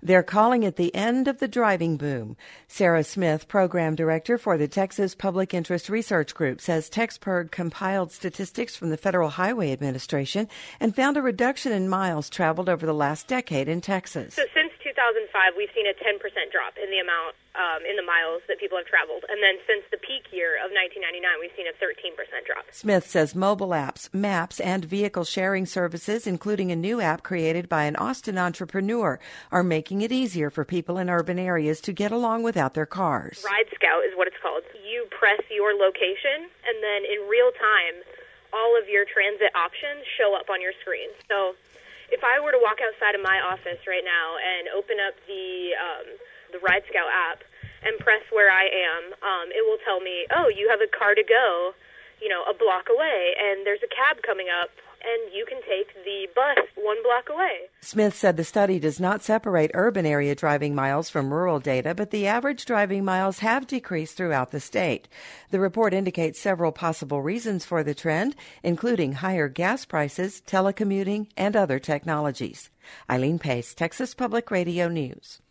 They're calling it the end of the driving boom. Sarah Smith, program director for the Texas Public Interest Research Group, says TexPIRG compiled statistics from the Federal Highway Administration and found a reduction in miles traveled over the last decade in Texas. So since 2005, we've seen a 10% drop in the amount in the miles that people have traveled. And then since the peak year of 1999, we've seen a 13% drop. Smith says mobile apps, maps, and vehicle sharing services, including a new app created by an Austin entrepreneur, are making it easier for people in urban areas to get along without their cars. Ride Scout is what it's called. You press your location, and then in real time, all of your transit options show up on your screen. So if I were to walk outside of my office right now and open up the Ride Scout app and press where I am, it will tell me, oh, you have a car to go, a block away, and there's a cab coming up, and you can take the bus 1 block away. Smith said the study does not separate urban area driving miles from rural data, but the average driving miles have decreased throughout the state. The report indicates several possible reasons for the trend, including higher gas prices, telecommuting, and other technologies. Eileen Pace, Texas Public Radio News.